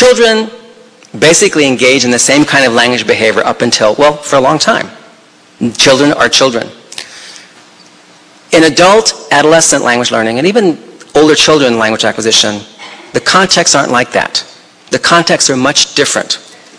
children basically engage in the same kind of language behavior up until, well, for a long time. Children are children. In adult, adolescent language learning, and even older children language acquisition, the contexts aren't like that. The contexts are much different.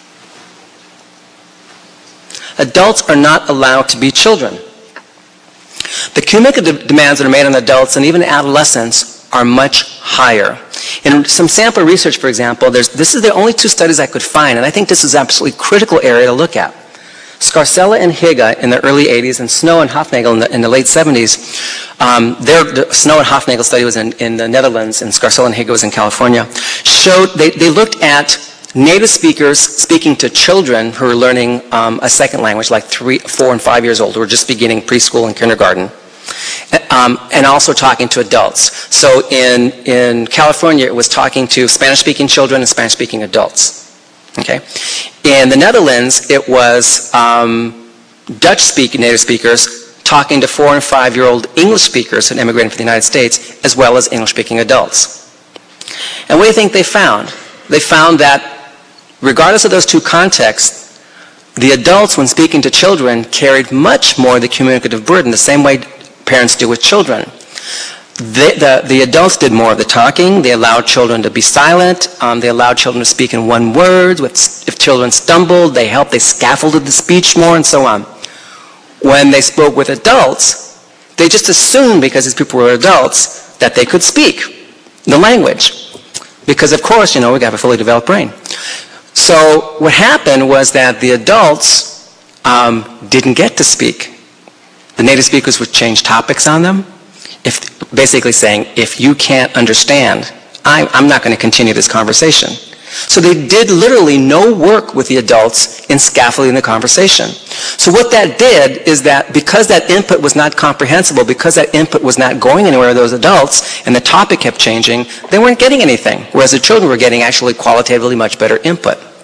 Adults are not allowed to be children. The cumulative demands that are made on adults and even adolescents are much higher. In some sample research, for example, this is the only two studies I could find, and I think this is an absolutely critical area to look at. Scarcella and Higa in the early 80s, and Snow and Hofnagel in the late 70s. The Snow and Hofnagel study was in the Netherlands, and Scarcella and Higa was in California. They looked at native speakers speaking to children who were learning a second language, like 3, 4, and 5 years old, who were just beginning preschool and kindergarten, and also talking to adults. So in California, it was talking to Spanish-speaking children and Spanish-speaking adults. Okay. In the Netherlands, it was Dutch-speaking native speakers talking to 4- and 5-year-old English speakers who immigrated from the United States, as well as English-speaking adults. And what do you think they found? They found that regardless of those two contexts, the adults, when speaking to children, carried much more the communicative burden, the same way parents do with children. The adults did more of the talking. They allowed children to be silent. They allowed children to speak in one word. If children stumbled, they helped. They scaffolded the speech more, and so on. When they spoke with adults, they just assumed, because these people were adults, that they could speak the language. Because, of course, we have a fully developed brain. So what happened was that the adults didn't get to speak. The native speakers would change topics on them, basically saying, if you can't understand, I'm not going to continue this conversation. So they did literally no work with the adults in scaffolding the conversation. So what that did is that because that input was not comprehensible, because that input was not going anywhere with those adults, and the topic kept changing, they weren't getting anything, whereas the children were getting actually qualitatively much better input.